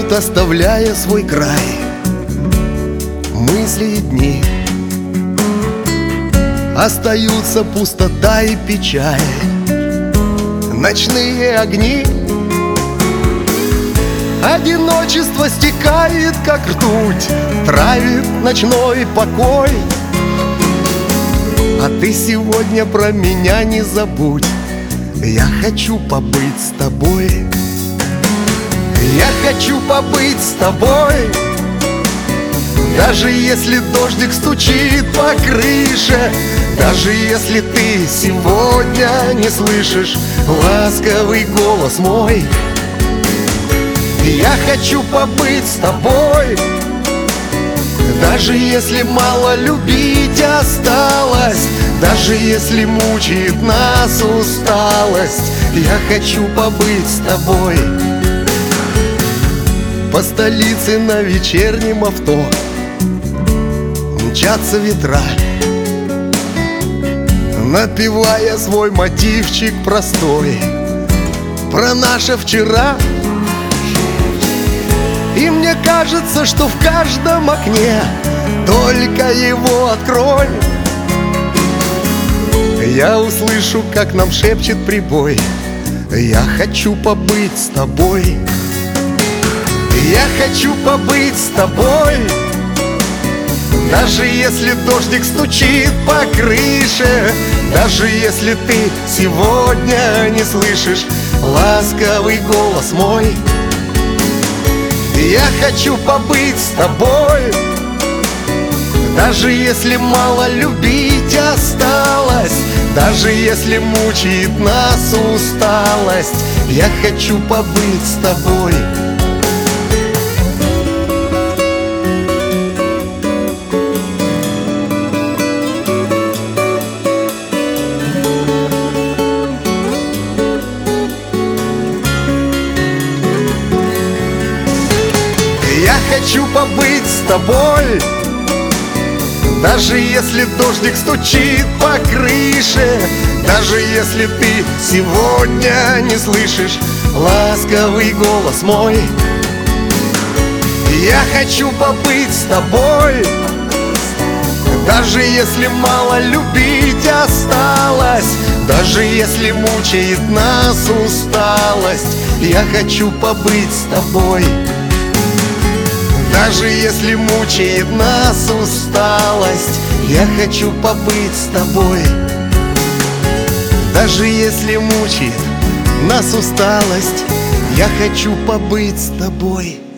Тают, оставляя свой край, мысли и дни. Остаются пустота и печаль, ночные огни. Одиночество стекает, как ртуть, травит ночной покой. А ты сегодня про меня не забудь, я хочу побыть с тобой. Я хочу побыть с тобой, даже если дождик стучит по крыше, даже если ты сегодня не слышишь ласковый голос мой. Я хочу побыть с тобой, даже если мало любить осталось, даже если мучает нас усталость. Я хочу побыть с тобой. По столице на вечернем авто мчатся ветра, напевая свой мотивчик простой про наше вчера. И мне кажется, что в каждом окне, только его открой, я услышу, как нам шепчет прибой: я хочу побыть с тобой. Я хочу побыть с тобой, даже если дождик стучит по крыше, даже если ты сегодня не слышишь ласковый голос мой. Я хочу побыть с тобой, даже если мало любить осталось, даже если мучает нас усталость. Я хочу побыть с тобой. Я хочу побыть с тобой, даже если дождик стучит по крыше, даже если ты сегодня не слышишь ласковый голос мой. Я хочу побыть с тобой, даже если мало любить осталось, даже если мучает нас усталость. Я хочу побыть с тобой, даже если мучает нас усталость. Я хочу побыть с тобой, даже если мучает нас усталость. Я хочу побыть с тобой.